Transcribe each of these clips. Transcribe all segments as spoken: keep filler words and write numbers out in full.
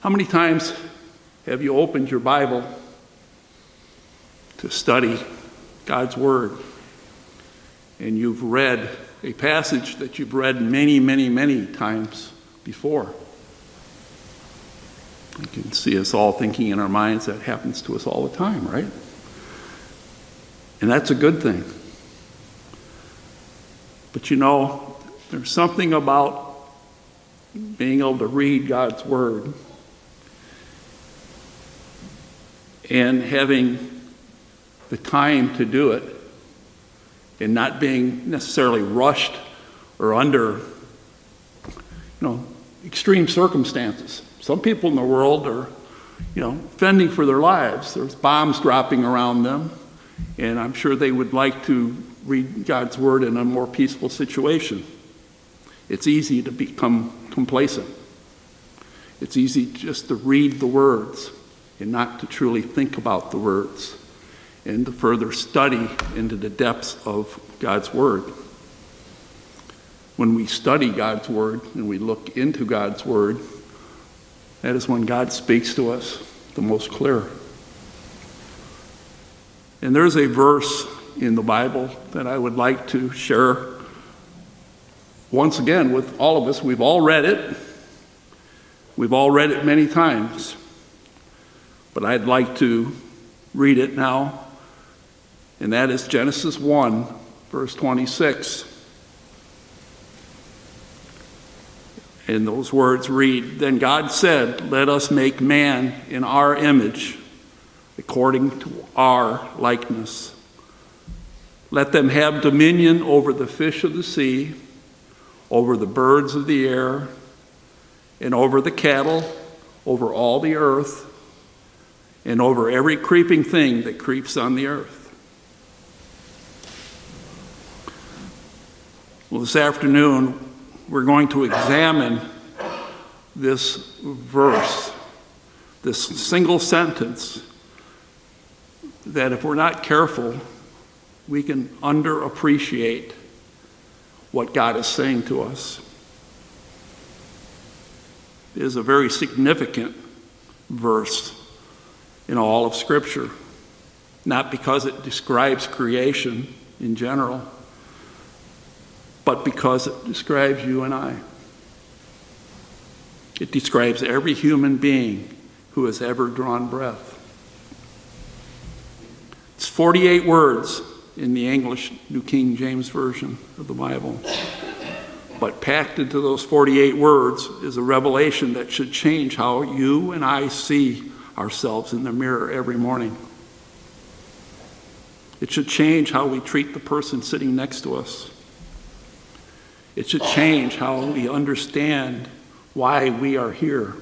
How many times have you opened your Bible to study God's Word, and you've read a passage that you've read many, many, many times before? You can see us all thinking in our minds that happens to us all the time, right? And that's a good thing. But you know, there's something about being able to read God's Word and having the time to do it and not being necessarily rushed or under, you know, extreme circumstances. Some people in the world are, you know, fending for their lives. There's bombs dropping around them, and I'm sure they would like to read God's Word in a more peaceful situation. It's easy to become complacent. It's easy just to read the words and not to truly think about the words and to further study into the depths of God's Word. When we study God's Word and we look into God's Word, that is when God speaks to us the most clear. And there's a verse in the Bible that I would like to share once again with all of us. We've all read it. We've all read it many times. But I'd like to read it now, and that is Genesis one, verse twenty-six. And those words read, "Then God said, 'Let us make man in our image, according to our likeness. Let them have dominion over the fish of the sea, over the birds of the air, and over the cattle, over all the earth, and over every creeping thing that creeps on the earth.'" Well, this afternoon, we're going to examine this verse, this single sentence, that if we're not careful, we can underappreciate what God is saying to us. It is a very significant verse in all of Scripture, not because it describes creation in general, but because it describes you and I. It describes every human being who has ever drawn breath. It's forty-eight words in the English New King James Version of the Bible. But packed into those forty-eight words is a revelation that should change how you and I see ourselves in the mirror every morning. It should change how we treat the person sitting next to us. It should change how we understand why we are here,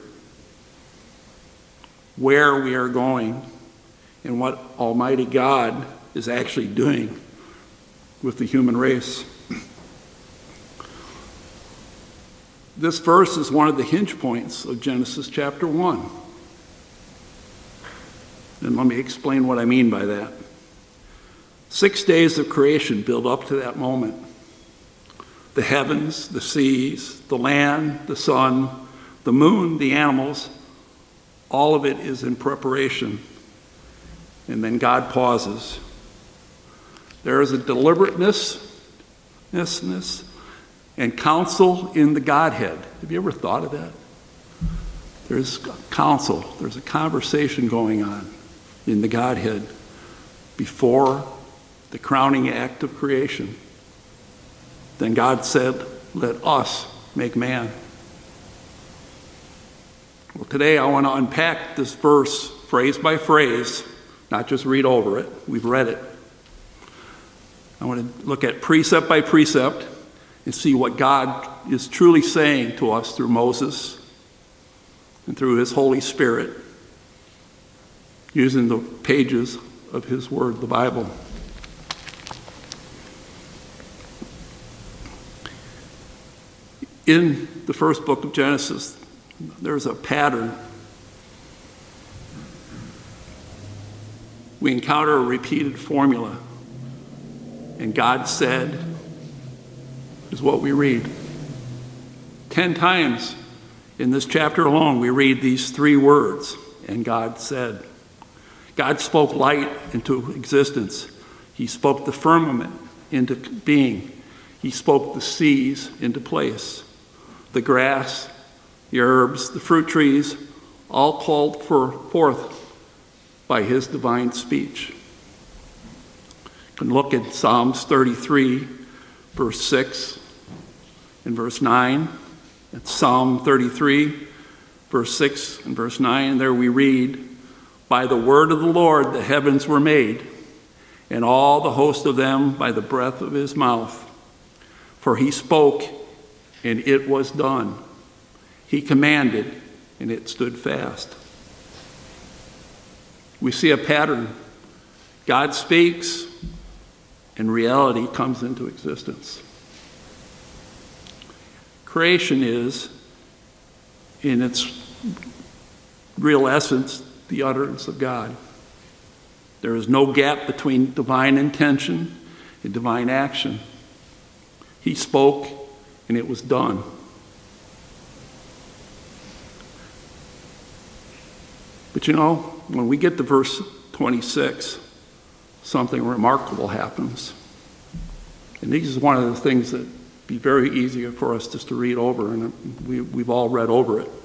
where we are going, and what Almighty God is actually doing with the human race. This verse is one of the hinge points of Genesis chapter one. And let me explain what I mean by that. Six days of creation build up to that moment. The heavens, the seas, the land, the sun, the moon, the animals, all of it is in preparation. And then God pauses. There is a deliberateness and counsel in the Godhead. Have you ever thought of that? There's counsel, there's a conversation going on in the Godhead before the crowning act of creation. Then God said, "Let us make man." Well, today I want to unpack this verse phrase by phrase, not just read over it. We've read it. I want to look at precept by precept and see what God is truly saying to us through Moses and through his Holy Spirit, using the pages of his word, the Bible. In the first book of Genesis, there's a pattern. We encounter a repeated formula. And God said, is what we read. Ten times In this chapter alone, we read these three words, and God said. God spoke light into existence. He spoke the firmament into being. He spoke the seas into place. The grass, the herbs, the fruit trees, all called for forth by his divine speech. You can look at Psalms thirty-three, verse six and verse nine. It's Psalm thirty-three, verse six and verse nine. There we read, "By the word of the Lord the heavens were made, and all the host of them by the breath of his mouth. For he spoke, and it was done. He commanded, and it stood fast." We see a pattern. God speaks, and reality comes into existence. Creation is, in its real essence, the utterance of God. There is no gap between divine intention and divine action. He spoke, and it was done. But you know, when we get to verse twenty-six, something remarkable happens. And this is one of the things that be very easy for us just to read over, and we, we've all read over it.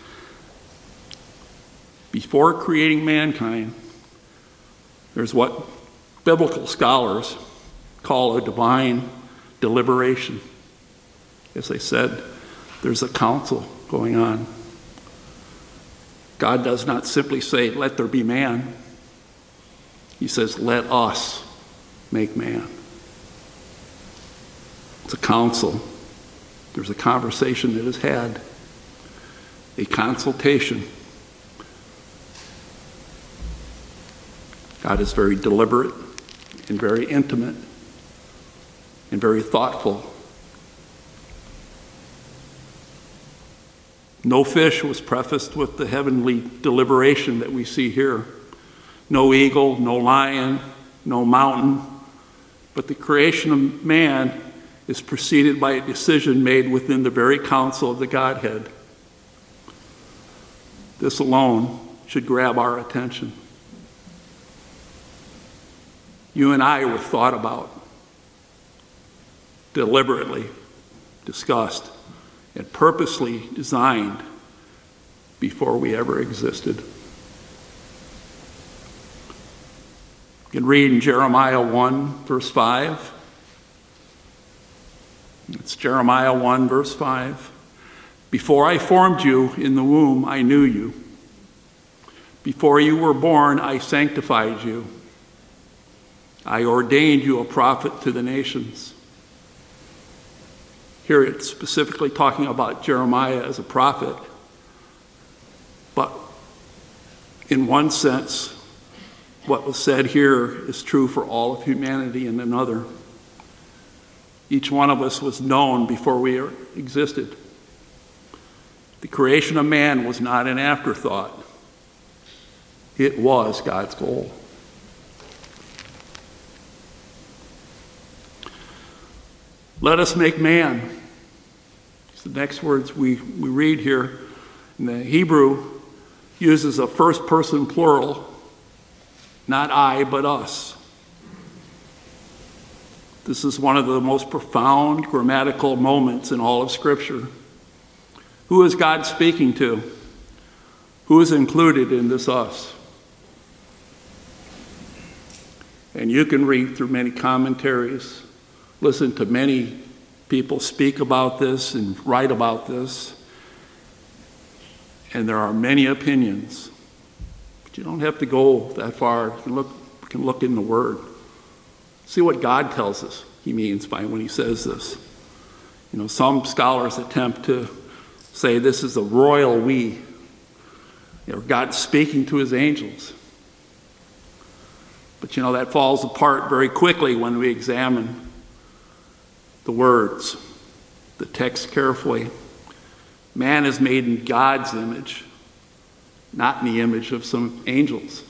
Before creating mankind, there's what biblical scholars call a divine deliberation. As I said, there's a council going on. God does not simply say, "Let there be man." He says, "Let us make man." It's a council. There's a conversation that is had, a consultation. God is very deliberate and very intimate and very thoughtful. No fish was prefaced with the heavenly deliberation that we see here. No eagle, no lion, no mountain. But the creation of man is preceded by a decision made within the very counsel of the Godhead. This alone should grab our attention. You and I were thought about, deliberately discussed, and purposely designed before we ever existed. You can read in Jeremiah one, verse five. It's Jeremiah one, verse five. "Before I formed you in the womb, I knew you. Before you were born, I sanctified you. I ordained you a prophet to the nations." Here it's specifically talking about Jeremiah as a prophet. But in one sense, what was said here is true for all of humanity in another. Each one of us was known before we existed. The creation of man was not an afterthought. It was God's goal. Let us make man. It's the next words we, we read here. In the Hebrew, uses a first person plural, not I, but us. This is one of the most profound grammatical moments in all of Scripture. Who is God speaking to? Who is included in this us? And you can read through many commentaries, listen to many people speak about this and write about this. And there are many opinions. But you don't have to go that far. You can look, you can look in the Word. See what God tells us he means by when he says this. You know, some scholars attempt to say this is a royal we. You know, God speaking to his angels. But you know, that falls apart very quickly when we examine the words, the text carefully. Man is made in God's image, not in the image of some angels.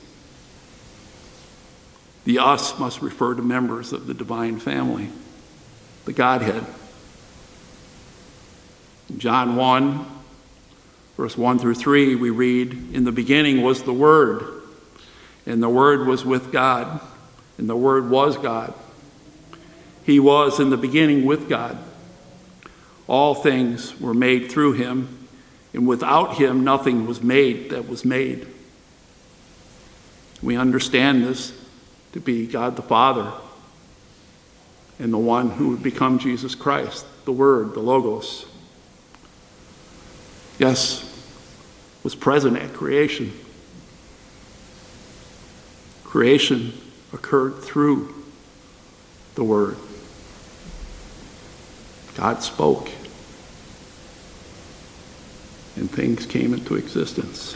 The us must refer to members of the divine family, the Godhead. In John one, Verse one through three, we read, "In the beginning was the Word, and the Word was with God, and the Word was God. He was in the beginning with God. All things were made through him, and without him nothing was made that was made." We understand this to be God the Father and the one who would become Jesus Christ, the Word, the Logos. Yes, was present at creation. Creation occurred through the Word. God spoke, and things came into existence.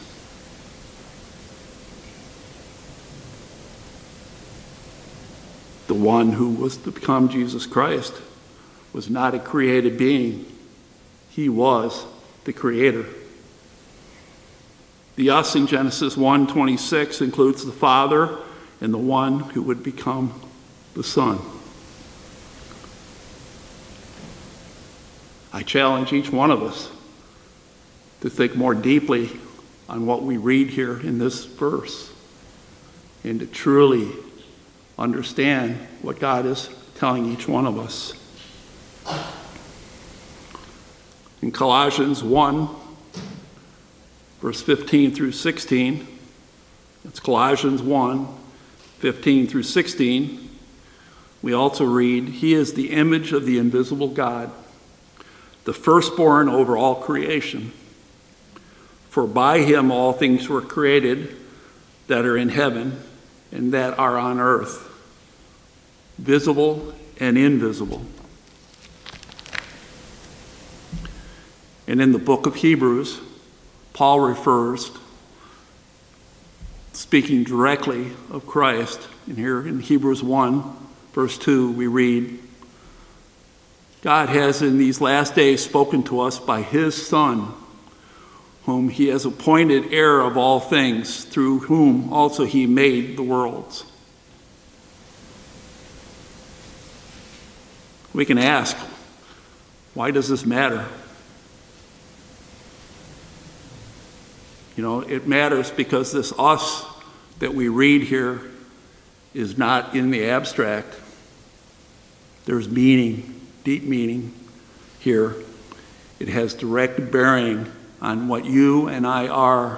The one who was to become Jesus Christ was not a created being. He was the Creator. The us in Genesis one twenty-six includes the Father and the one who would become the Son. I challenge each one of us to think more deeply on what we read here in this verse and to truly understand what God is telling each one of us. In Colossians one, verse fifteen through sixteen, it's Colossians one, fifteen through sixteen, we also read, "He is the image of the invisible God, the firstborn over all creation. For by him all things were created that are in heaven and that are on earth, visible and invisible." And in the book of Hebrews, Paul refers, speaking directly of Christ, and here in Hebrews one, verse two, we read, "God has in these last days spoken to us by his Son, whom he has appointed heir of all things, through whom also he made the worlds." We can ask, why does this matter? You know, it matters because this us that we read here is not in the abstract. There's meaning, deep meaning here. It has direct bearing on what you and I are,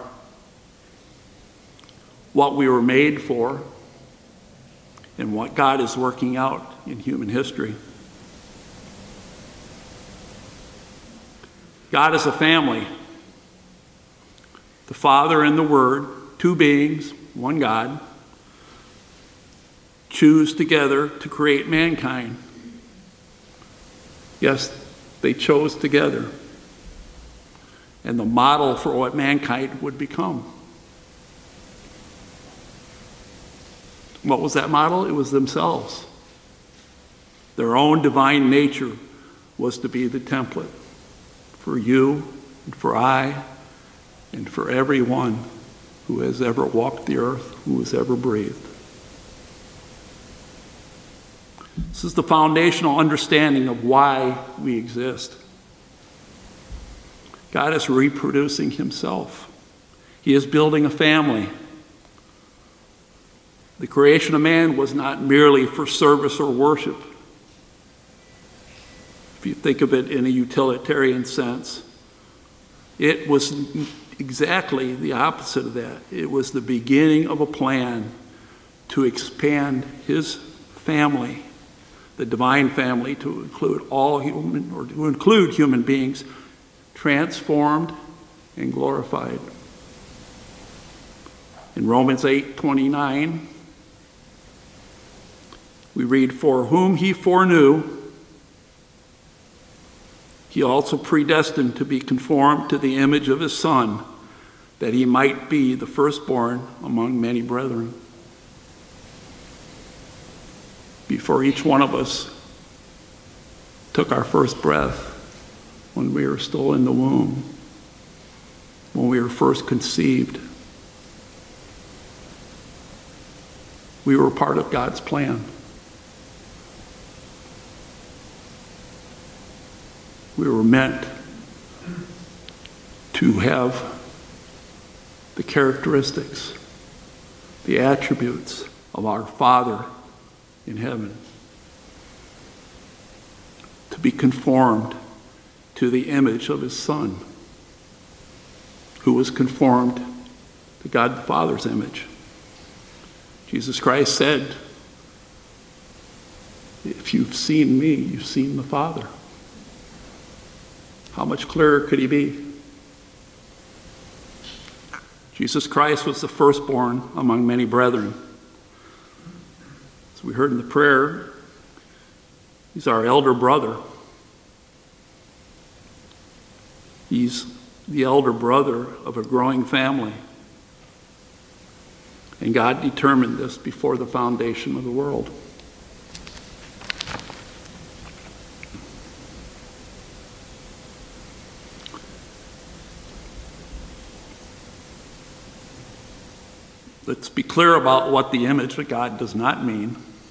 what we were made for, and what God is working out in human history. God is a family. The Father and the Word, two beings, one God, choose together to create mankind. Yes, they chose together. And the model for what mankind would become. What was that model? It was themselves. Their own divine nature was to be the template for you and for I and for everyone who has ever walked the earth, who has ever breathed. This is the foundational understanding of why we exist. God is reproducing himself. He is building a family. The creation of man was not merely for service or worship. If you think of it in a utilitarian sense, it was exactly the opposite of that. It was the beginning of a plan to expand his family, the divine family, to include all human, or to include human beings, transformed and glorified. In Romans eight twenty-nine, we read, "For whom he foreknew, he also predestined to be conformed to the image of his Son, that he might be the firstborn among many brethren." Before each one of us took our first breath, when we were still in the womb, when we were first conceived, we were part of God's plan. We were meant to have the characteristics, the attributes of our Father in heaven, to be conformed to the image of his Son, who was conformed to God the Father's image. Jesus Christ said, if you've seen me, you've seen the Father. How much clearer could he be? Jesus Christ was the firstborn among many brethren. As we heard in the prayer, he's our elder brother. He's the elder brother of a growing family. And God determined this before the foundation of the world. Let's be clear about what the image of God does not mean.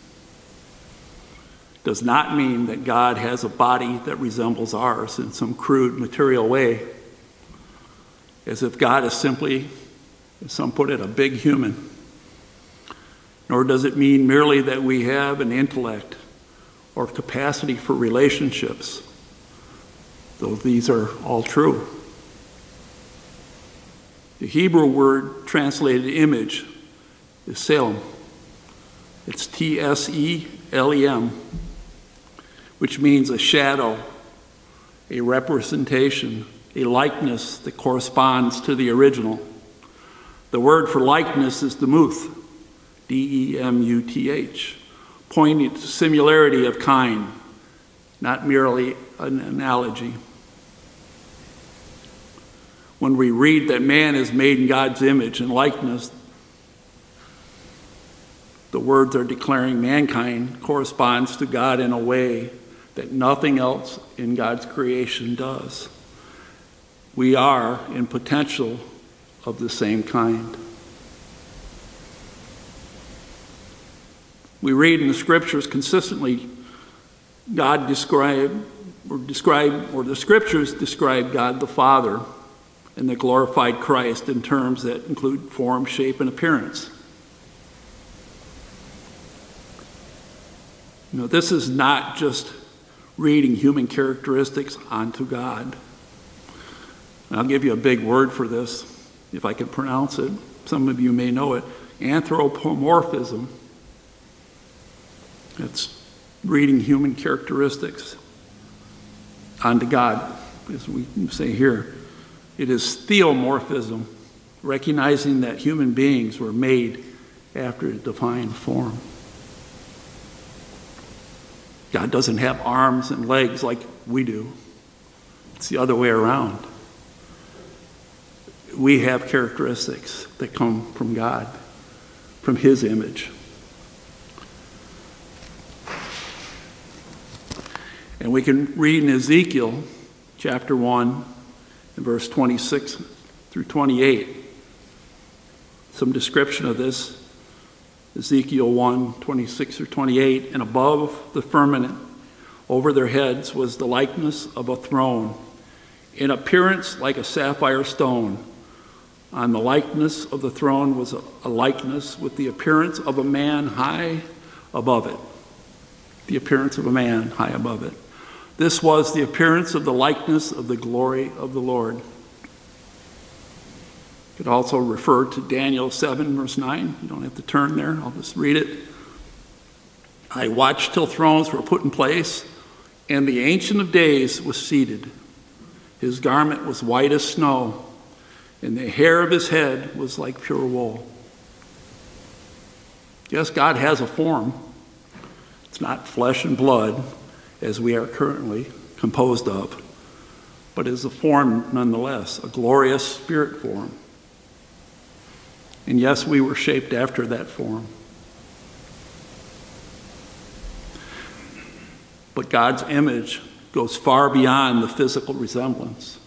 It does not mean that God has a body that resembles ours in some crude material way, as if God is simply, as some put it, a big human. Nor does it mean merely that we have an intellect or capacity for relationships, though these are all true. The Hebrew word translated image is Tselem. It's T S E L E M, which means a shadow, a representation, a likeness that corresponds to the original. The word for likeness is demuth, D E M U T H, pointing to similarity of kind, not merely an analogy. When we read that man is made in God's image and likeness, the words are declaring mankind corresponds to God in a way that nothing else in God's creation does. We are, in potential, of the same kind. We read in the scriptures consistently, God describe or describe, or the scriptures describe God the Father and the glorified Christ in terms that include form, shape, and appearance. You know, this is not just reading human characteristics onto God. And I'll give you a big word for this, if I can pronounce it. Some of you may know it. Anthropomorphism. It's reading human characteristics onto God, as we say here. It is theomorphism, recognizing that human beings were made after a divine form. God doesn't have arms and legs like we do. It's the other way around. We have characteristics that come from God, from his image. And we can read in Ezekiel chapter one, in verse twenty-six through twenty-eight, some description of this. Ezekiel one, twenty-six through twenty-eight, and above the firmament over their heads was the likeness of a throne, in appearance like a sapphire stone. On the likeness of the throne was a, a likeness with the appearance of a man high above it. The appearance of a man high above it. This was the appearance of the likeness of the glory of the Lord. You could also refer to Daniel seven, verse nine. You don't have to turn there. I'll just read it. I watched till thrones were put in place, and the Ancient of Days was seated. His garment was white as snow, and the hair of his head was like pure wool. Yes, God has a form. It's not flesh and blood, as we are currently composed of, but is a form nonetheless, a glorious spirit form. And yes, we were shaped after that form. But God's image goes far beyond the physical resemblance.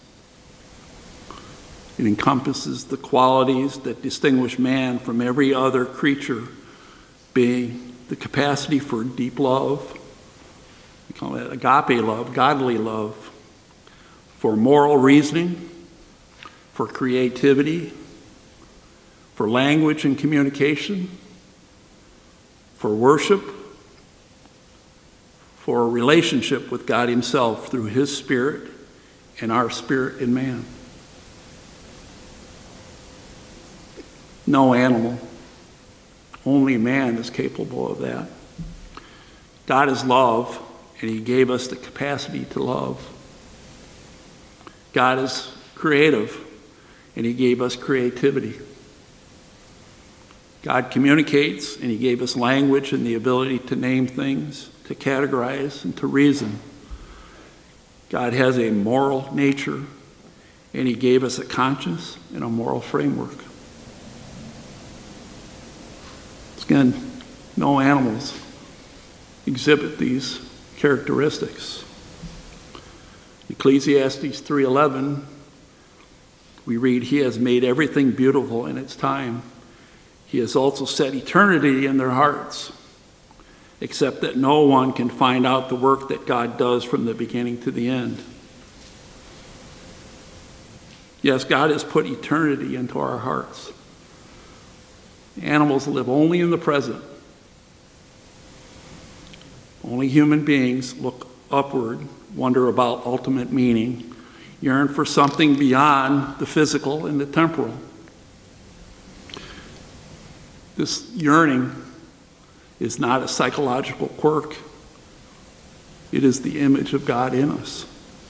It encompasses the qualities that distinguish man from every other creature, being the capacity for deep love, we call it agape love, godly love, for moral reasoning, for creativity, for language and communication, for worship, for a relationship with God himself through his spirit and our spirit in man. No animal, only man is capable of that. God is love, and he gave us the capacity to love. God is creative, and he gave us creativity. God communicates, and he gave us language and the ability to name things, to categorize, and to reason. God has a moral nature, and he gave us a conscience and a moral framework. Again, no animals exhibit these characteristics. Ecclesiastes three eleven, we read, he has made everything beautiful in its time. He has also set eternity in their hearts, except that no one can find out the work that God does from the beginning to the end. Yes, God has put eternity into our hearts. Animals live only in the present. Only human beings look upward, wonder about ultimate meaning, yearn for something beyond the physical and the temporal. This yearning is not a psychological quirk. It is the image of God in us,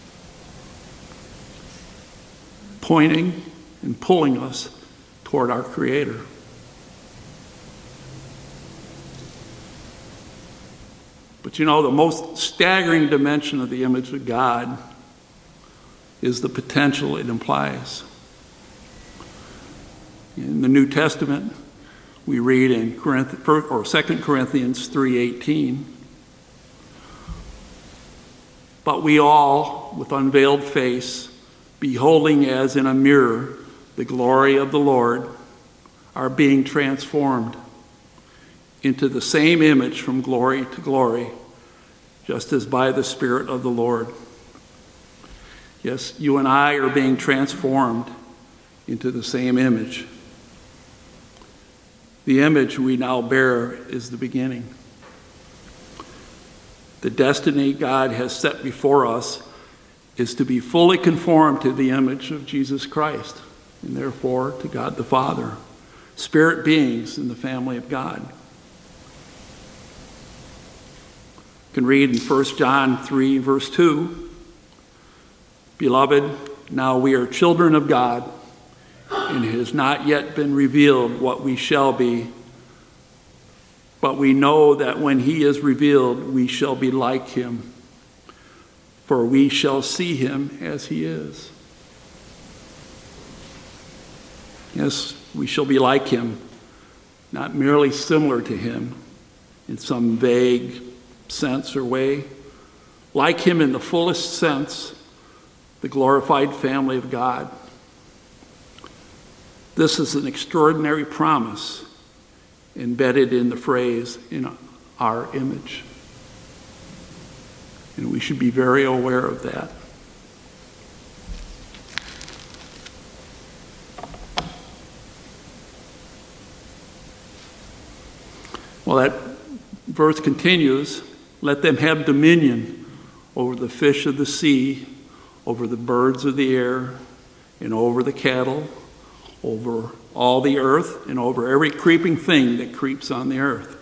pointing and pulling us toward our Creator. But you know, the most staggering dimension of the image of God is the potential it implies. In the New Testament, we read in Corinth, or Second Corinthians three eighteen, but we all, with unveiled face, beholding as in a mirror the glory of the Lord, are being transformed into the same image from glory to glory, just as by the Spirit of the Lord. Yes, you and I are being transformed into the same image. The image we now bear is the beginning. The destiny God has set before us is to be fully conformed to the image of Jesus Christ, and therefore to God the Father, spirit beings in the family of God. You can read in First John three, verse two, Beloved, now we are children of God, and it has not yet been revealed what we shall be, but we know that when he is revealed, we shall be like him, for we shall see him as he is. Yes, we shall be like him, not merely similar to him in some vague sense or way, like him in the fullest sense, the glorified family of God. This is an extraordinary promise embedded in the phrase, in our image. And we should be very aware of that. Well, that verse continues, let them have dominion over the fish of the sea, over the birds of the air, and over the cattle, over all the earth, and over every creeping thing that creeps on the earth.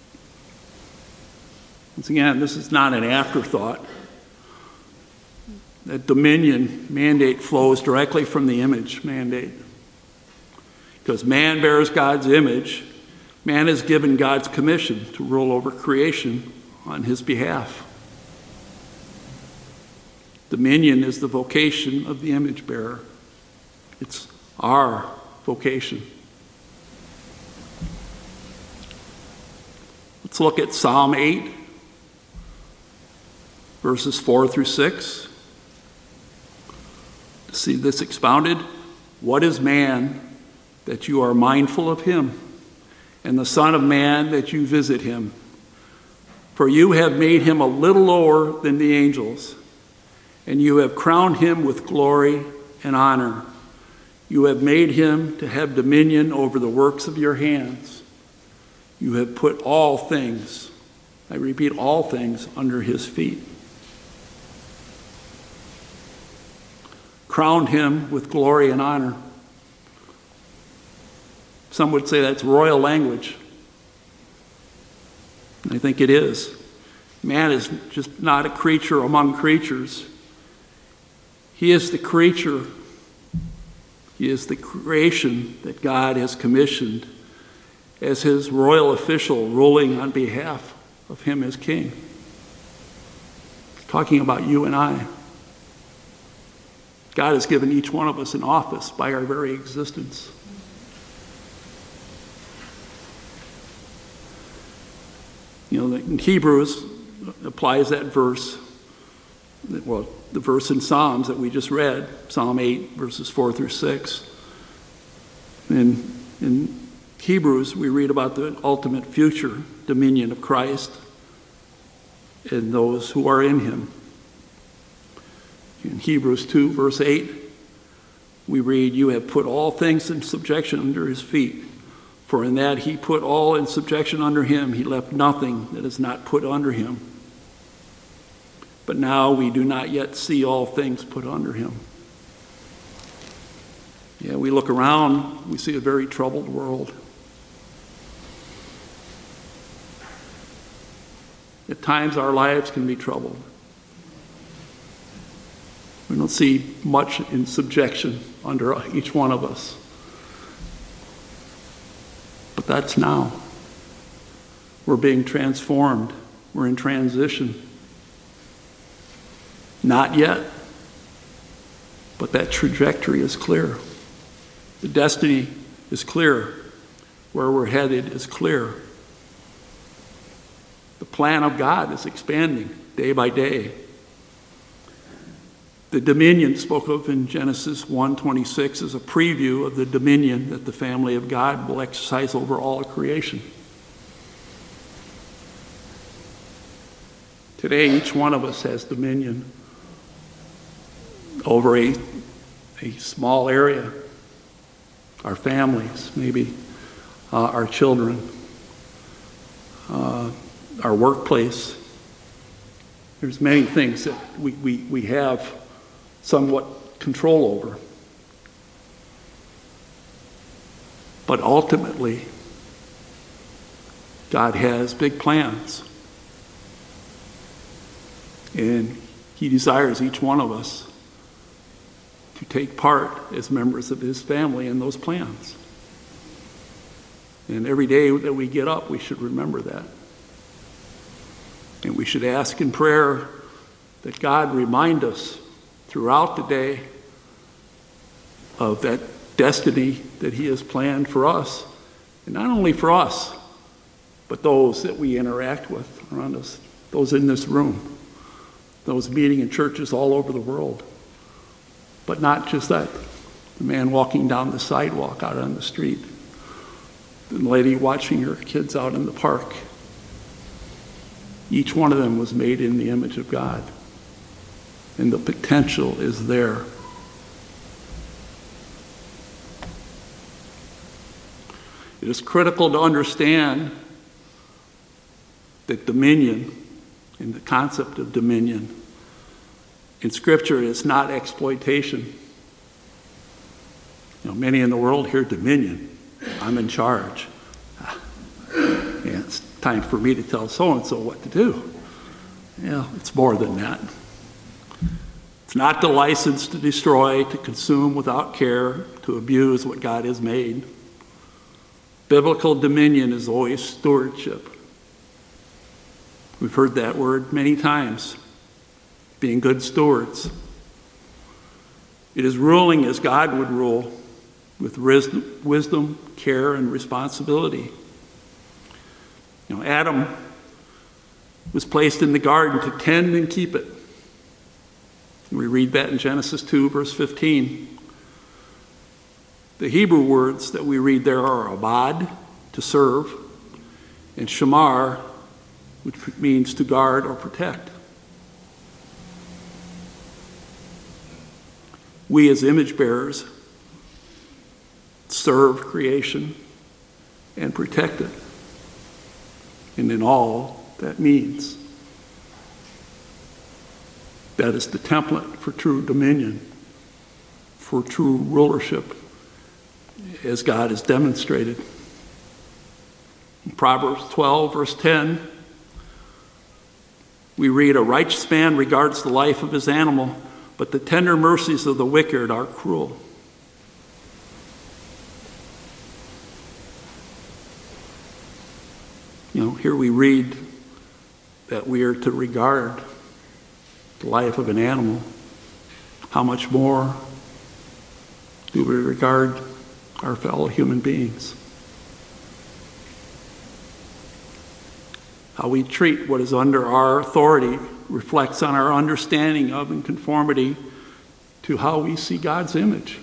Once again, this is not an afterthought. That dominion mandate flows directly from the image mandate. Because man bears God's image, man is given God's commission to rule over creation on his behalf. Dominion is the vocation of the image bearer. It's our vocation. Let's look at Psalm eight, verses four through six. To see this expounded, what is man that you are mindful of him, and the Son of Man that you visit him? For you have made him a little lower than the angels, and you have crowned him with glory and honor. You have made him to have dominion over the works of your hands. You have put all things, I repeat, all things under his feet. Crowned him with glory and honor. Some would say that's royal language. I think it is. Man is just not a creature among creatures. He is the creature. He is the creation that God has commissioned as his royal official ruling on behalf of him as king. Talking about you and I. God has given each one of us an office by our very existence. You know, in Hebrews applies that verse, well, the verse in Psalms that we just read, Psalm eight, verses four through six. And in Hebrews, we read about the ultimate future dominion of Christ and those who are in him. In Hebrews two, verse eight, we read, you have put all things in subjection under his feet. For in that he put all in subjection under him, he left nothing that is not put under him. But now we do not yet see all things put under him. Yeah, we look around, we see a very troubled world. At times our lives can be troubled. We don't see much in subjection under each one of us. But that's now. We're being transformed. We're in transition. Not yet. But that trajectory is clear. The destiny is clear. Where we're headed is clear. The plan of God is expanding day by day. The dominion spoke of in Genesis one twenty-six is a preview of the dominion that the family of God will exercise over all of creation. Today, each one of us has dominion over a, a small area, our families, maybe uh, our children, uh, our workplace. There's many things that we, we, we have somewhat control over. But ultimately, God has big plans. And he desires each one of us to take part as members of his family in those plans. And every day that we get up, we should remember that. And we should ask in prayer that God remind us throughout the day of that destiny that he has planned for us. And not only for us, but those that we interact with around us, those in this room, those meeting in churches all over the world. But not just that. The man walking down the sidewalk out on the street. The lady watching her kids out in the park. Each one of them was made in the image of God. And the potential is there. It is critical to understand that dominion and the concept of dominion in Scripture is not exploitation. You know, many in the world hear dominion. I'm in charge. Yeah, it's time for me to tell so-and-so what to do. Yeah, it's more than that. It's not the license to destroy, to consume without care, to abuse what God has made. Biblical dominion is always stewardship. We've heard that word many times. Being good stewards. It is ruling as God would rule, with wisdom, care, and responsibility. You know, Adam was placed in the garden to tend and keep it. We read that in Genesis two, verse fifteen. The Hebrew words that we read there are abad, to serve, and shamar, which means to guard or protect. We as image bearers serve creation, and protect it. And in all that means. That is the template for true dominion, for true rulership, as God has demonstrated. In Proverbs twelve, verse ten, we read, "A righteous man regards the life of his animal, but the tender mercies of the wicked are cruel." You know, here we read that we are to regard the life of an animal. How much more do we regard our fellow human beings? How we treat what is under our authority reflects on our understanding of and conformity to how we see God's image.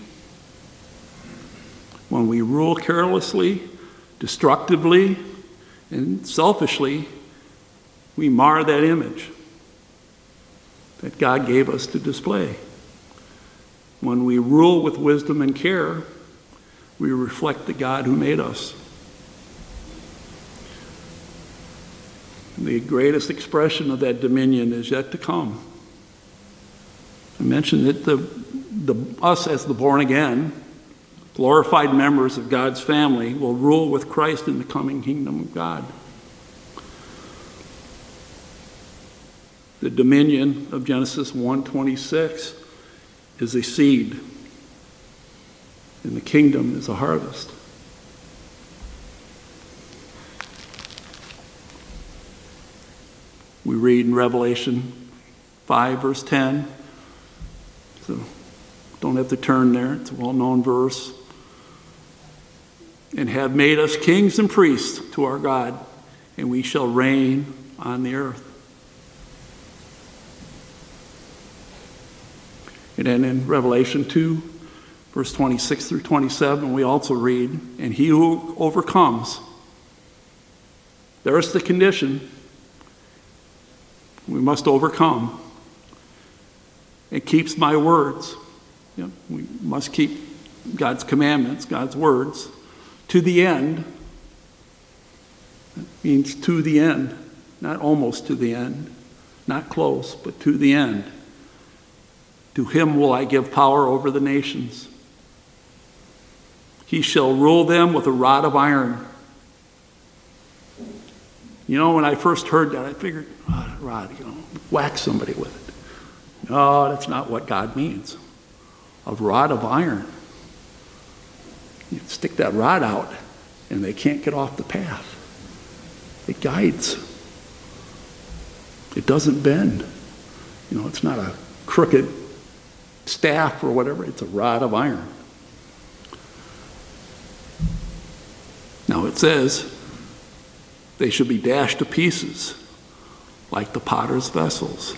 When we rule carelessly, destructively, and selfishly, we mar that image that God gave us to display. When we rule with wisdom and care, we reflect the God who made us. The greatest expression of that dominion is yet to come. I mentioned that the, the, us as the born again, glorified members of God's family, will rule with Christ in the coming kingdom of God. The dominion of Genesis one twenty-six is a seed, and the kingdom is a harvest. We read in Revelation five, verse ten. So don't have to turn there. It's a well-known verse. "And have made us kings and priests to our God, and we shall reign on the earth." And then in Revelation two, verse twenty-six through twenty-seven, we also read, "And he who overcomes," there's the condition, we must overcome, "and keeps my words." You know, we must keep God's commandments, God's words, to the end. That means to the end, not almost to the end, not close, but to the end. "To him will I give power over the nations. He shall rule them with a rod of iron." You know, when I first heard that, I figured, oh, rod, you know, whack somebody with it. No, that's not what God means. A rod of iron. You stick that rod out, and they can't get off the path. It guides. It doesn't bend. You know, it's not a crooked staff or whatever. It's a rod of iron. Now it says, "They should be dashed to pieces like the potter's vessels."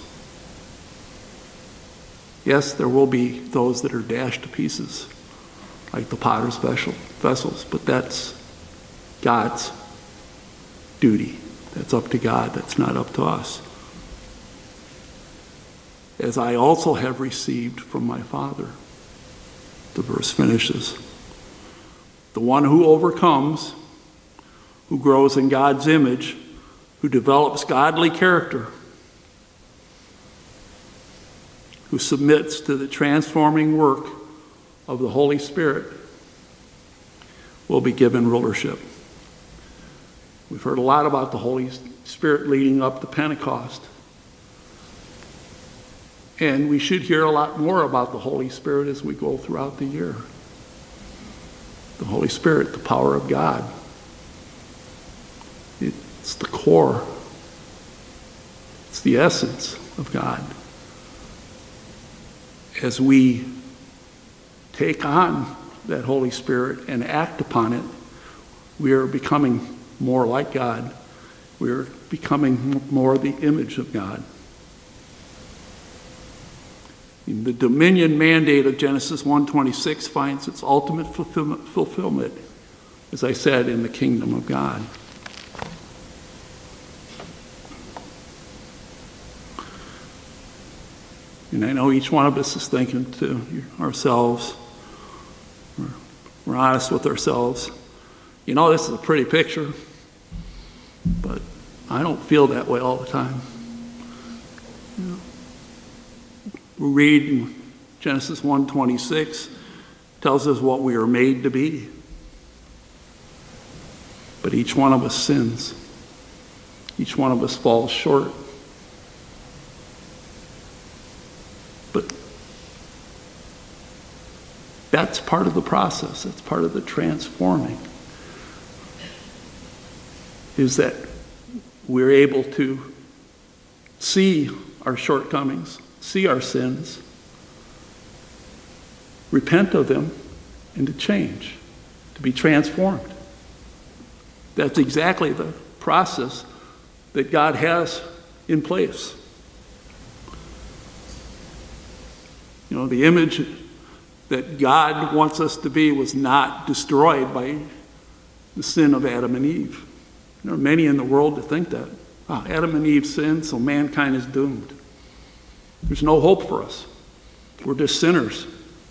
Yes, there will be those that are dashed to pieces like the potter's vessels, but that's God's duty. That's up to God. That's not up to us. "As I also have received from my Father," the verse finishes. The one who overcomes, who grows in God's image, who develops godly character, who submits to the transforming work of the Holy Spirit, will be given rulership. We've heard a lot about the Holy Spirit leading up to Pentecost. And we should hear a lot more about the Holy Spirit as we go throughout the year. The Holy Spirit, the power of God. It's the core. It's the essence of God. As we take on that Holy Spirit and act upon it, we are becoming more like God. We are becoming more the image of God. The dominion mandate of Genesis one twenty-six finds its ultimate fulfillment, fulfillment, as I said, in the kingdom of God. And I know each one of us is thinking to ourselves, we're honest with ourselves, you know, this is a pretty picture, but I don't feel that way all the time. You know, we read in Genesis one twenty-six, tells us what we are made to be. But each one of us sins. Each one of us falls short. But that's part of the process. That's part of the transforming. Is that we're able to see our shortcomings, see our sins, repent of them, and to change, to be transformed. That's exactly the process that God has in place. You know, the image that God wants us to be was not destroyed by the sin of Adam and Eve. There are many in the world that think that. Oh, Adam and Eve sinned, so mankind is doomed. There's no hope for us. We're just sinners.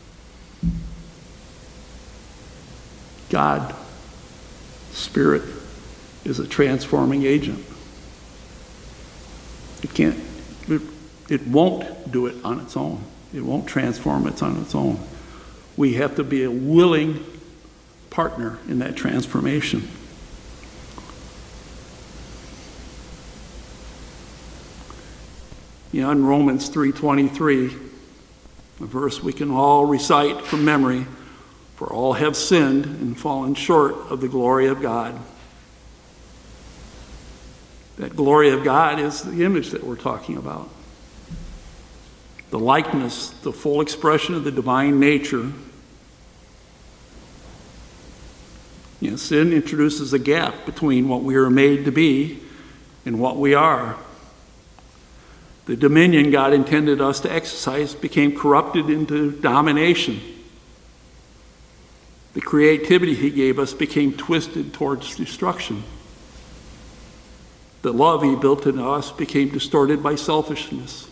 God, Spirit, is a transforming agent. It can't, it, it won't do it on its own. It won't transform it on its own. We have to be a willing partner in that transformation. You know, in Romans three twenty-three, a verse we can all recite from memory, for all have sinned and fallen short of the glory of God. That glory of God is the image that we're talking about. The likeness, the full expression of the divine nature. You know, sin introduces a gap between what we are made to be and what we are. The dominion God intended us to exercise became corrupted into domination. The creativity he gave us became twisted towards destruction. The love he built in us became distorted by selfishness.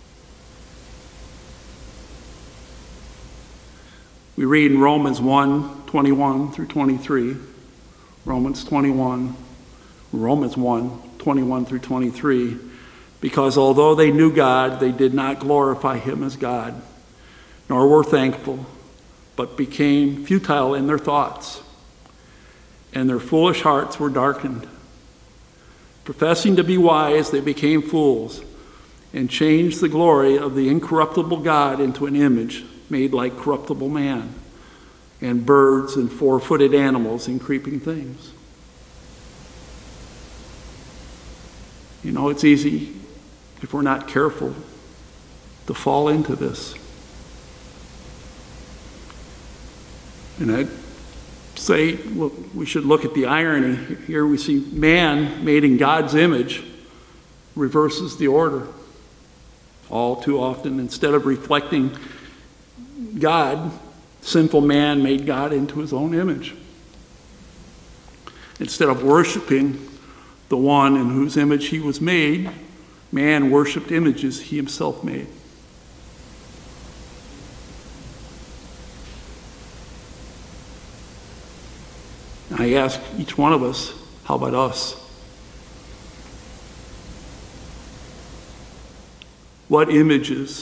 We read in Romans one, twenty-one through twenty-three, Romans twenty-one, Romans one, twenty-one through twenty-three, because although they knew God, they did not glorify him as God, nor were thankful, but became futile in their thoughts, and their foolish hearts were darkened. Professing to be wise, they became fools, and changed the glory of the incorruptible God into an image made like corruptible man, and birds and four-footed animals and creeping things. You know, it's easy, if we're not careful, to fall into this. And I'd say, well, we should look at the irony. Here we see man made in God's image reverses the order. All too often, instead of reflecting God, sinful man made God into his own image. Instead of worshiping the one in whose image he was made, man worshiped images he himself made. I ask each one of us, how about us? What images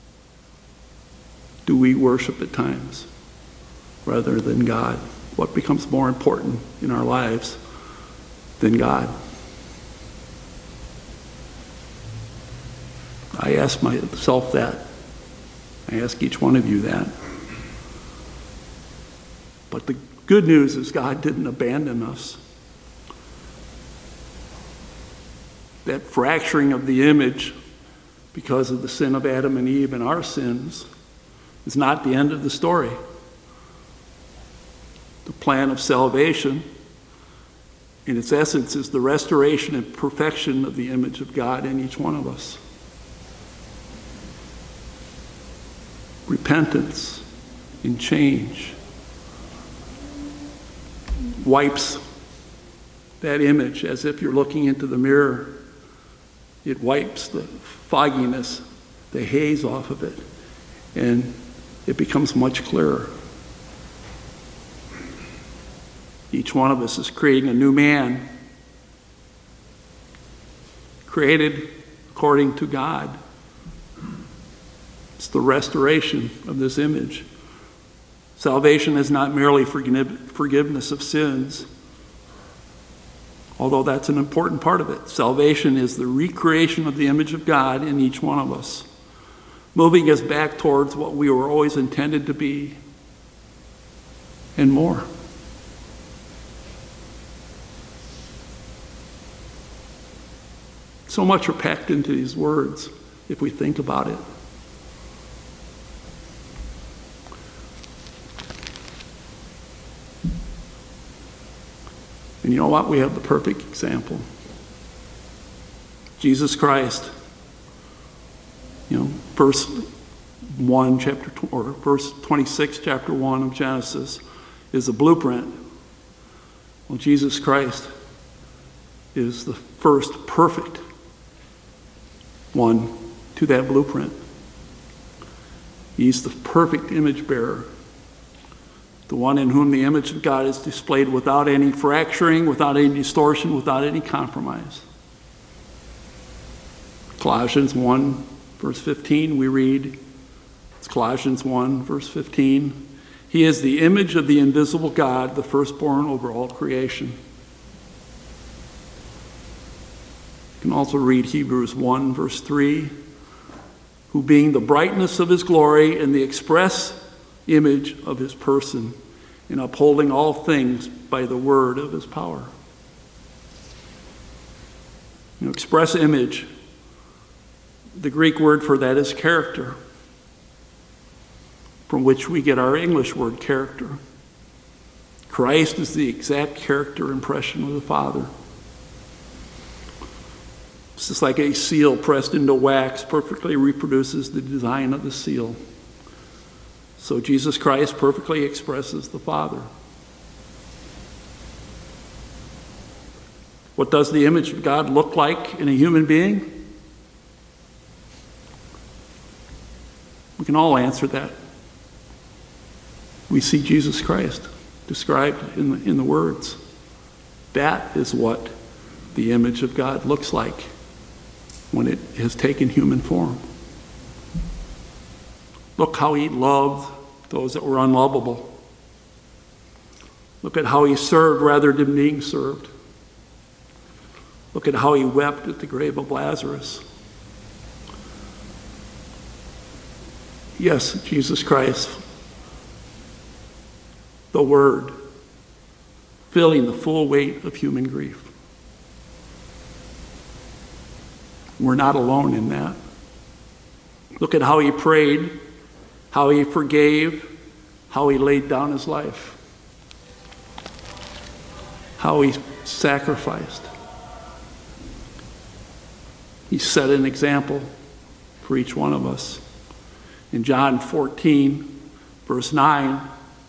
do we worship at times rather than God? What becomes more important in our lives than God? I ask myself that. I ask each one of you that. But the good news is God didn't abandon us. That fracturing of the image because of the sin of Adam and Eve and our sins is not the end of the story. The plan of salvation, in its essence, is the restoration and perfection of the image of God in each one of us. Repentance and change wipes that image as if you're looking into the mirror. It wipes the fogginess, the haze off of it, and it becomes much clearer. Each one of us is creating a new man, created according to God. It's the restoration of this image. Salvation is not merely forgiveness of sins, although that's an important part of it. Salvation is the recreation of the image of God in each one of us, moving us back towards what we were always intended to be and more. So much are packed into these words if we think about it. And you know what? We have the perfect example. Jesus Christ. You know, verse one, chapter or verse twenty-six, chapter one of Genesis is a blueprint. Well, Jesus Christ is the first perfect one to that blueprint. He's the perfect image bearer, the one in whom the image of God is displayed without any fracturing, without any distortion, without any compromise. Colossians one, verse fifteen, we read, it's Colossians one, verse fifteen, he is the image of the invisible God, the firstborn over all creation. You can also read Hebrews one, verse three, who being the brightness of his glory and the express image of his person, in upholding all things by the word of his power. You know, express image, the Greek word for that is character, from which we get our English word character. Christ is the exact character impression of the Father. It's just like a seal pressed into wax perfectly reproduces the design of the seal. So Jesus Christ perfectly expresses the Father. What does the image of God look like in a human being? We can all answer that. We see Jesus Christ described in the, in the words. That is what the image of God looks like when it has taken human form. Look how he loved those that were unlovable. Look at how he served rather than being served. Look at how he wept at the grave of Lazarus. Yes, Jesus Christ, the Word, feeling the full weight of human grief. We're not alone in that. Look at how he prayed, how he forgave, how he laid down his life, how he sacrificed. He set an example for each one of us. In John fourteen, verse nine,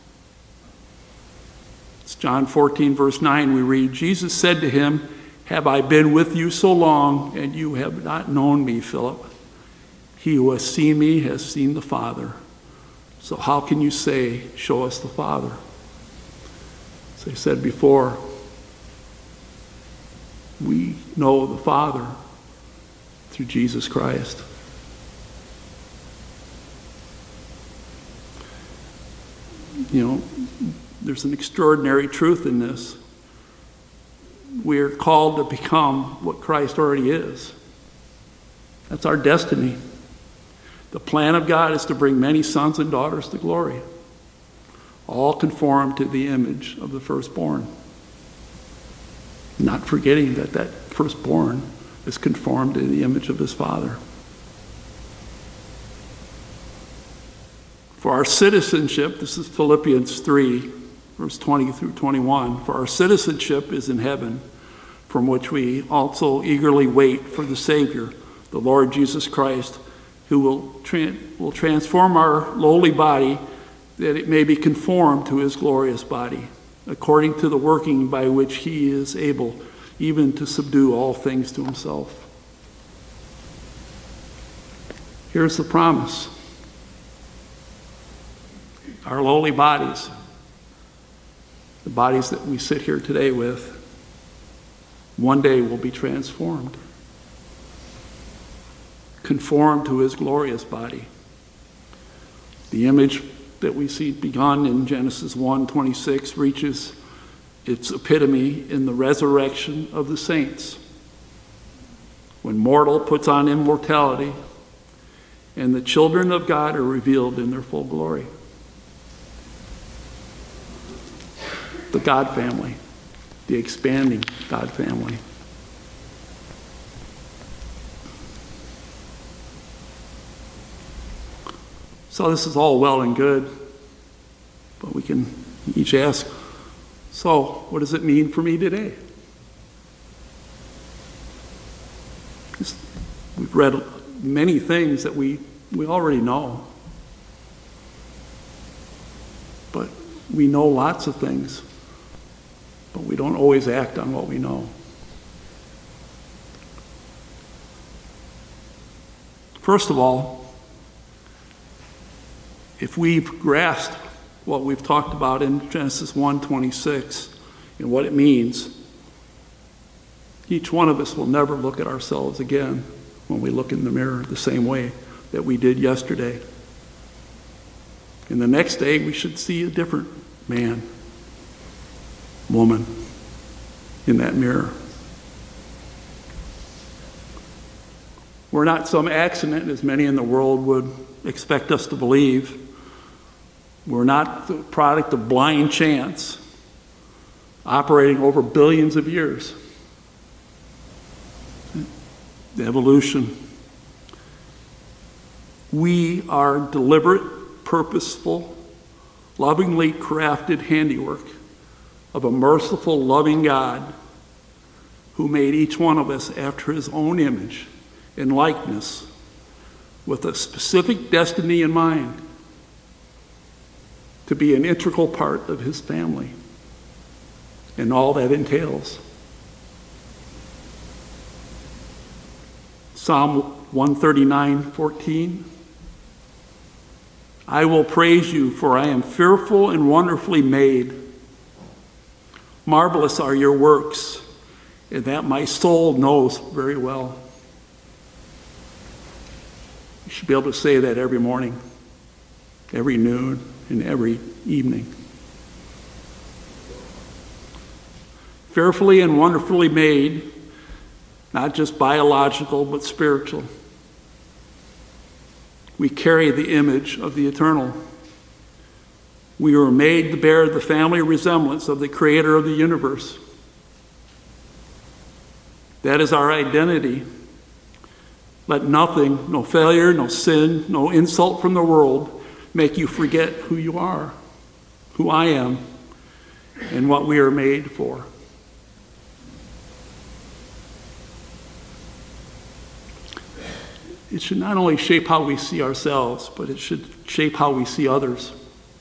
it's John fourteen, verse nine, we read, Jesus said to him, have I been with you so long, and you have not known me, Philip? He who has seen me has seen the Father. So how can you say, show us the Father? As I said before, we know the Father through Jesus Christ. You know, there's an extraordinary truth in this. We're called to become what Christ already is. That's our destiny. The plan of God is to bring many sons and daughters to glory, all conformed to the image of the firstborn. Not forgetting that that firstborn is conformed to the image of his Father. For our citizenship, this is Philippians three, verse twenty through twenty-one, for our citizenship is in heaven, from which we also eagerly wait for the Savior, the Lord Jesus Christ, who will, tra- will transform our lowly body that it may be conformed to his glorious body, according to the working by which he is able even to subdue all things to himself. Here's the promise. Our lowly bodies The bodies that we sit here today with, one day will be transformed, conformed to his glorious body. The image that we see begun in Genesis one twenty-six reaches its epitome in the resurrection of the saints, when mortal puts on immortality and the children of God are revealed in their full glory. The God family, the expanding God family. So this is all well and good, but we can each ask, so what does it mean for me today? We've read many things that we, we already know, but we know lots of things, but we don't always act on what we know. First of all, if we've grasped what we've talked about in Genesis one twenty-six and what it means, each one of us will never look at ourselves again when we look in the mirror the same way that we did yesterday. And the next day we should see a different man, woman in that mirror. We're not some accident, as many in the world would expect us to believe. We're not the product of blind chance, operating over billions of years. The evolution. We are deliberate, purposeful, lovingly crafted handiwork of a merciful, loving God who made each one of us after his own image and likeness with a specific destiny in mind to be an integral part of his family and all that entails. Psalm one thirty-nine fourteen. I will praise you, for I am fearful and wonderfully made. Marvelous are your works, and that my soul knows very well. You should be able to say that every morning, every noon, and every evening. Fearfully and wonderfully made, not just biological, but spiritual. We carry the image of the eternal. We were made to bear the family resemblance of the creator of the universe. That is our identity. Let nothing, no failure, no sin, no insult from the world make you forget who you are, who I am, and what we are made for. It should not only shape how we see ourselves, but it should shape how we see others.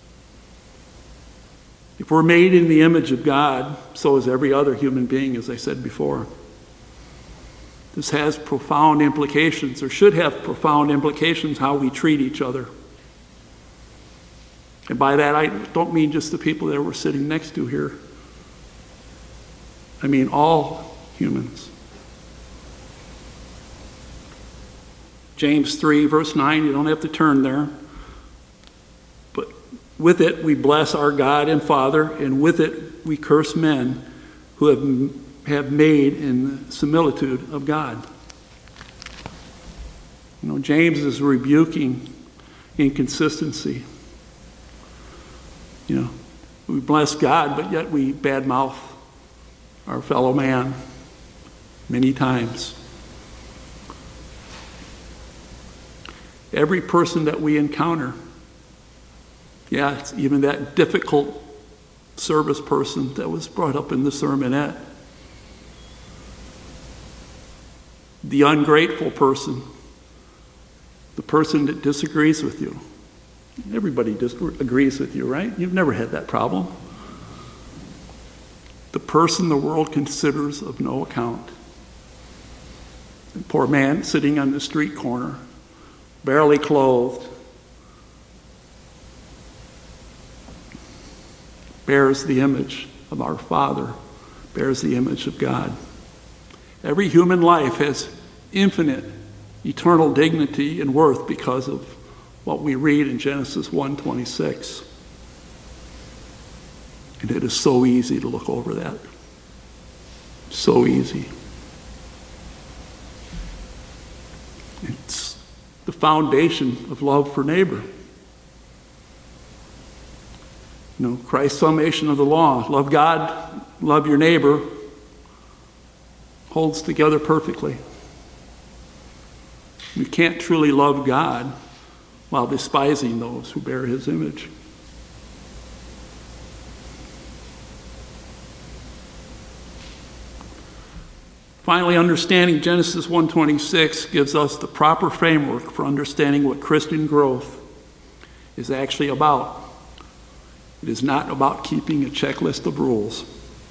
If we're made in the image of God, so is every other human being, as I said before. This has profound implications, or should have profound implications, how we treat each other. And by that, I don't mean just the people that we're sitting next to here. I mean all humans. James three, verse nine, you don't have to turn there. But with it, we bless our God and Father, and with it, we curse men who have, have made in the similitude of God. You know, James is rebuking inconsistency. You know, we bless God, but yet we badmouth our fellow man many times. Every person that we encounter, yeah, it's even that difficult service person that was brought up in the sermonette, the ungrateful person, the person that disagrees with you. Everybody dis- agrees with you, right? You've never had that problem. The person the world considers of no account. The poor man sitting on the street corner, barely clothed, bears the image of our Father, bears the image of God. Every human life has infinite, eternal dignity and worth because of what we read in Genesis one twenty-six. And it is so easy to look over that. So easy. It's the foundation of love for neighbor. You know, Christ's summation of the law, love God, love your neighbor, holds together perfectly. We can't truly love God while despising those who bear his image. Finally, understanding Genesis one twenty-six gives us the proper framework for understanding what Christian growth is actually about. It is not about keeping a checklist of rules,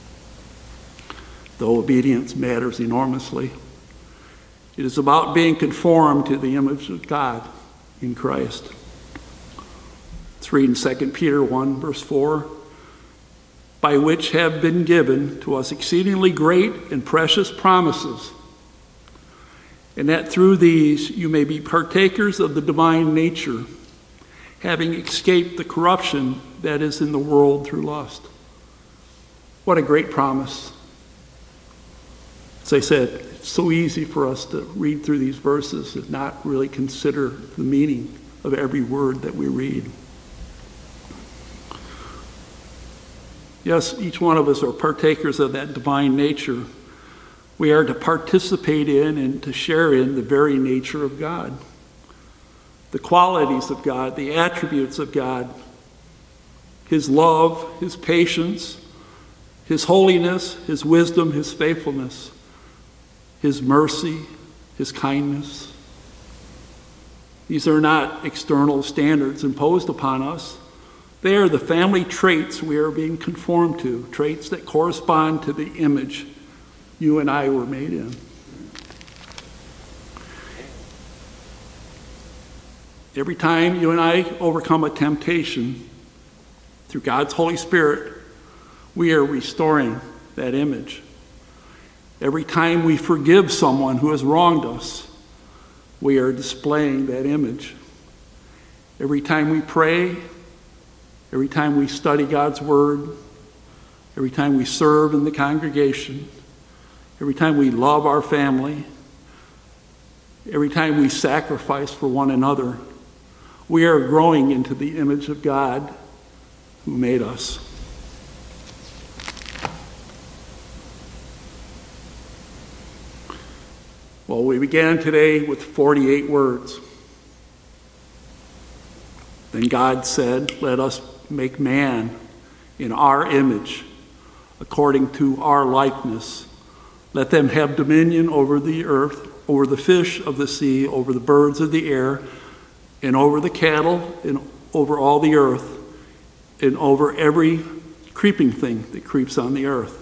though obedience matters enormously. It is about being conformed to the image of God in Christ. Let's read in Second Peter one, verse four. By which have been given to us exceedingly great and precious promises, and that through these you may be partakers of the divine nature, having escaped the corruption that is in the world through lust. What a great promise. As I said, it's so easy for us to read through these verses and not really consider the meaning of every word that we read. Yes, each one of us are partakers of that divine nature. We are to participate in and to share in the very nature of God. The qualities of God, the attributes of God, his love, his patience, his holiness, his wisdom, his faithfulness, his mercy, his kindness. These are not external standards imposed upon us. They are the family traits we are being conformed to, traits that correspond to the image you and I were made in. Every time you and I overcome a temptation through God's Holy Spirit, we are restoring that image. Every time we forgive someone who has wronged us, we are displaying that image. Every time we pray, every time we study God's Word, every time we serve in the congregation, every time we love our family, every time we sacrifice for one another, we are growing into the image of God who made us. Well, we began today with forty-eight words. Then God said, "Let us make man in our image, according to our likeness. Let them have dominion over the earth, over the fish of the sea, over the birds of the air, and over the cattle, and over all the earth, and over every creeping thing that creeps on the earth."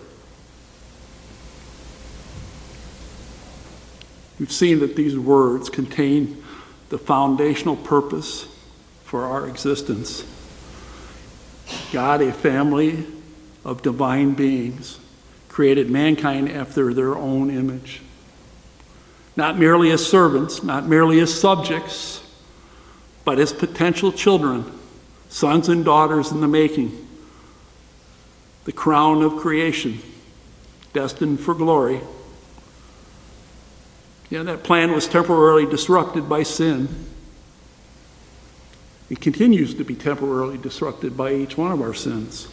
We've seen that these words contain the foundational purpose for our existence. God, a family of divine beings, created mankind after their own image. Not merely as servants, not merely as subjects, but as potential children, sons and daughters in the making, the crown of creation, destined for glory. Yeah, that plan was temporarily disrupted by sin. It continues to be temporarily disrupted by each one of our sins.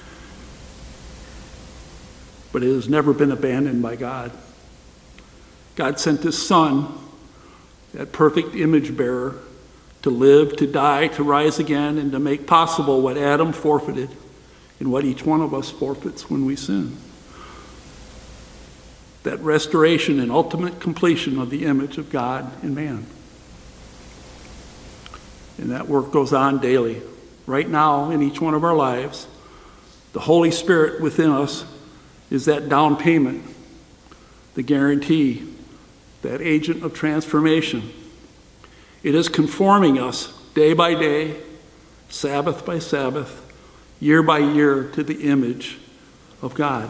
But it has never been abandoned by God. God sent his Son, that perfect image bearer, to live, to die, to rise again, and to make possible what Adam forfeited and what each one of us forfeits when we sin. That restoration and ultimate completion of the image of God in man. And that work goes on daily. Right now, in each one of our lives, the Holy Spirit within us is that down payment, the guarantee, that agent of transformation. It is conforming us day by day, Sabbath by Sabbath, year by year to the image of God.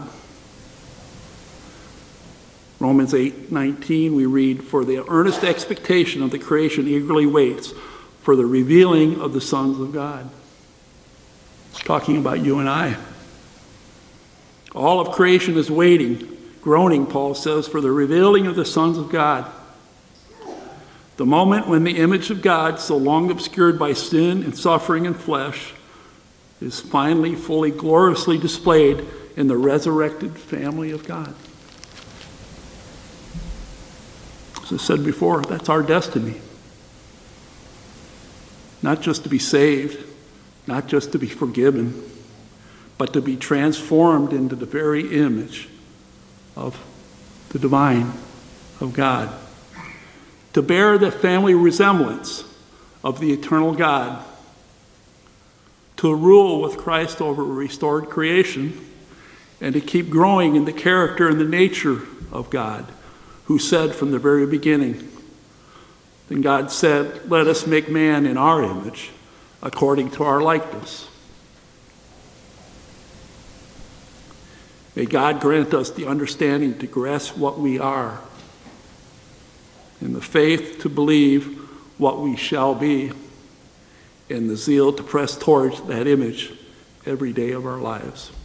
Romans eight nineteen, we read, "For the earnest expectation of the creation eagerly waits for the revealing of the sons of God." It's talking about you and I. All of creation is waiting, groaning, Paul says, for the revealing of the sons of God. The moment when the image of God, so long obscured by sin and suffering and flesh, is finally, fully, gloriously displayed in the resurrected family of God. As I said before, that's our destiny. Not just to be saved, not just to be forgiven, but to be transformed into the very image of the divine, of God. To bear the family resemblance of the eternal God. To rule with Christ over restored creation, and to keep growing in the character and the nature of God, who said from the very beginning, then God said, "Let us make man in our image, according to our likeness." May God grant us the understanding to grasp what we are, and the faith to believe what we shall be, and the zeal to press towards that image every day of our lives.